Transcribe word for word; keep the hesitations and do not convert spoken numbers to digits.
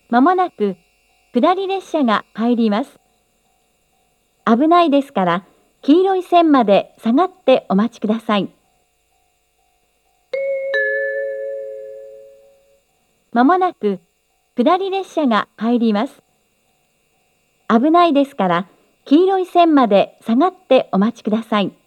まもなく下り列車が入ります。危ないですから黄色い線まで下がってお待ちください。まもなく下り列車が入ります。危ないですから黄色い線まで下がってお待ちください。